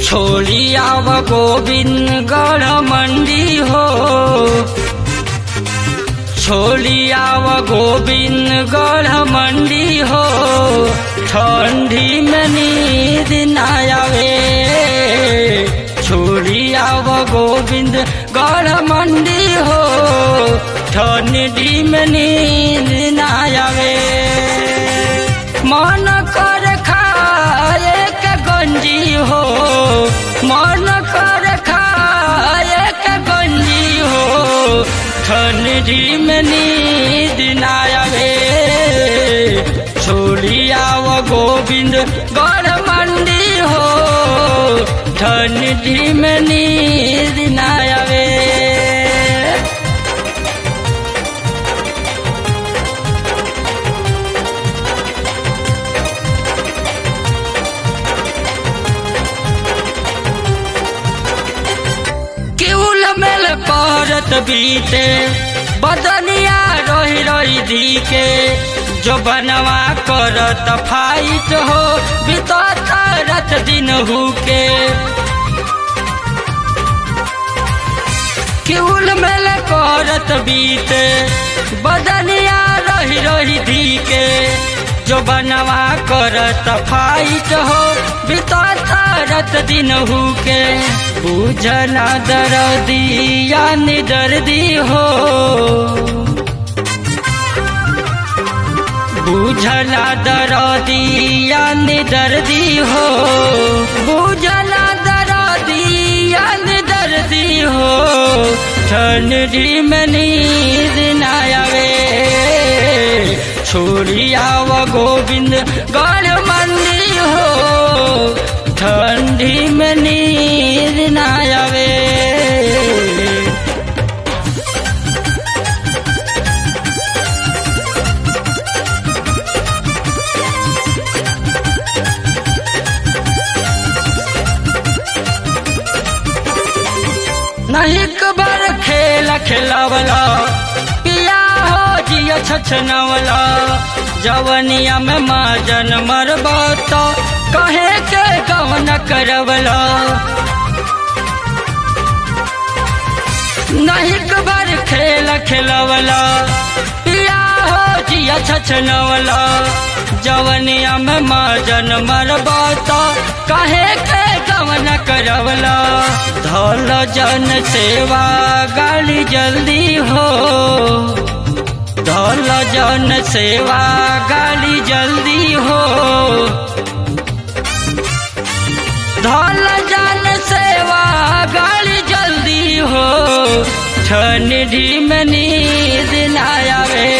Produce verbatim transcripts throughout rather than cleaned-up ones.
छोड़ी आव गोविंदगढ़ मंडी हो, छोड़ी आव गोविंदगढ़ मंडी हो, ठंडी में नींद न आवे। छोड़ी आव गोविंदगढ़ मंडी हो, ठंडी में नींद न आवे। मन कर खाए के गंजी हो, मन कर खाए के गंजी हो, ठंडी में नींद न आवे। छोड़ी आव गोविंदगढ़ मंडी हो, ठंडी में नींद न आवे। करत बीते बदनिया रोही रोही दी के, जो बनवा करत फाइट हो, बीतत रात दिन हु के। किउल मेल करत बीते बदनिया रोही रोही दी के, जो बनवा करत फाइट हो, बीतत रात दिन हु के। बुझना दर्दिया निदर्दी हो, बुझना दर्दिया निदर्दी हो, बुझना दर्दिया निदर्दी हो, ठंडी में नींद न आवे। छोड़ी आव गोविंदगढ़ मंडी हो, ठंडी में नींद न आवे। नहीं कबर खेल खेलावला, पिया हो जिया छछनवला, जवनिया में माजन मरबत, कहे के कौन करवला। नहीं कबर खेल खेलवला, पिया हो जिया छछनवला, जवनिया में माजन मरबत, कहे के कौन करवला। धौल जन सेवा गाड़ी जल्दी हो, धौल जन सेवा गाड़ी जल्दी हो, धौल जन सेवा गाड़ी जल्दी हो, ठंडी में नींद न आवे।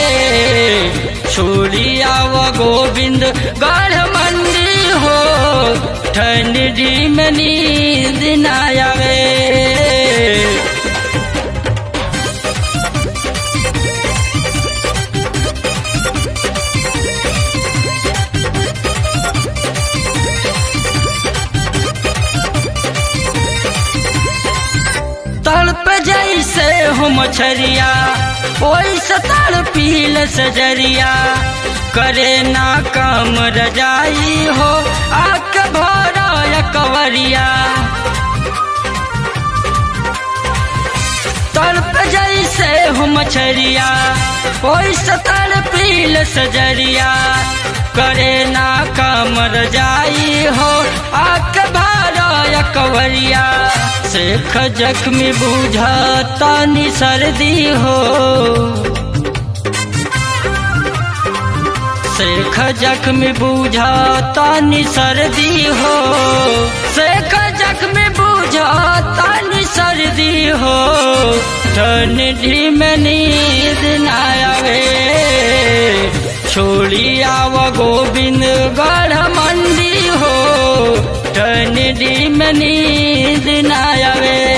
छोड़ी आव गोविंदगढ़ मंडी हो, ठंडी में नींद न आवे। तड़प जैसे हो मछरिया, ओइसे तड़पील सजरिया, करे ना काम रजाई हो, आक भरा कवरिया। तड़प जैसे हो मछरिया, ओइसे तड़पील सजरिया, करे ना काम रजाई हो, आक भरा कवरिया। शेख जख्मी बुझता नि सर्दी हो, शेख जख्मी बुझता नि सर्दी हो, शेख जख्मी बुझता नि सर्दी हो, ठंडी में नींद न आवे। छोड़ी आव गोविंदगढ़ मंडी हो, ठंडी में नींद न आवे।